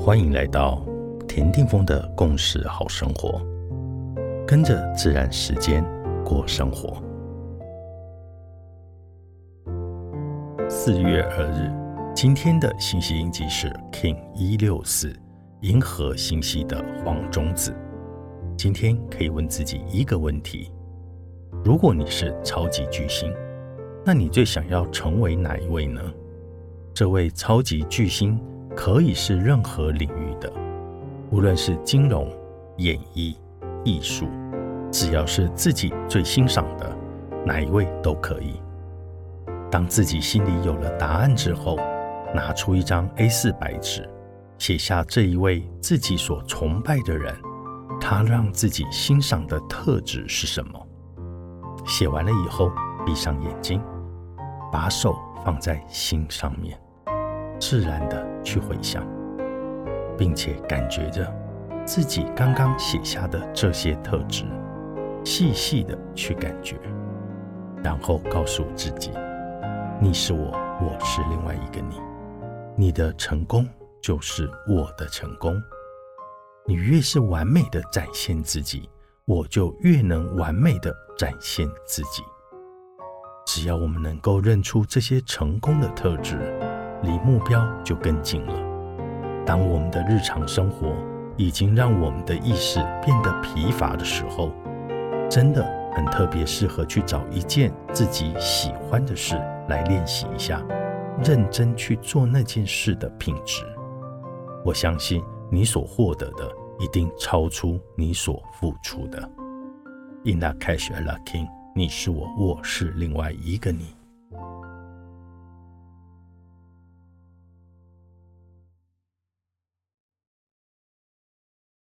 欢迎来到田定峰的共识好生活，跟着自然时间过生活。4月2日，今天的星系印记是 King 164，银河星系的黄种子。今天可以问自己一个问题：如果你是超级巨星，那你最想要成为哪一位呢？这位超级巨星可以是任何领域的，无论是金融、演艺、艺术，只要是自己最欣赏的，哪一位都可以。当自己心里有了答案之后，拿出一张 A4 白纸，写下这一位自己所崇拜的人，他让自己欣赏的特质是什么？写完了以后，闭上眼睛，把手放在心上面，自然的去回想，并且感觉着自己刚刚写下的这些特质，细细的去感觉，然后告诉自己，你是我，我是另外一个你，你的成功就是我的成功，你越是完美的展现自己，我就越能完美的展现自己。只要我们能够认出这些成功的特质，离目标就更近了。当我们的日常生活已经让我们的意识变得疲乏的时候，真的很特别适合去找一件自己喜欢的事来练习一下，认真去做那件事的品质。我相信你所获得的一定超出你所付出的。In la cash a la king， 你是我，我是另外一个你。